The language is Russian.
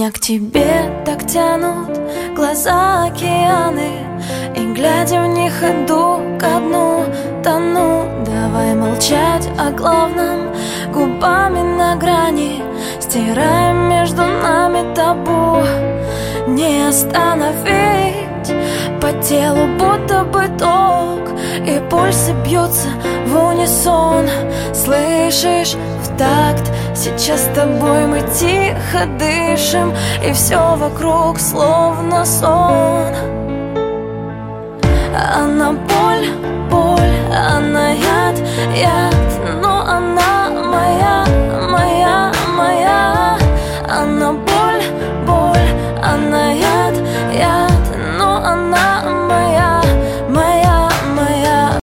Меня к тебе так тянут глаза океаны, и глядя в них иду ко дну, тону. Давай молчать о главном, губами на грани, стираем между нами табу. Не остановить, по телу будто бы ток, и пульсы бьются в унисон. Слышишь, в такт, сейчас с тобой мы тихо дышим, и все вокруг словно сон. Она боль, боль, она яд, я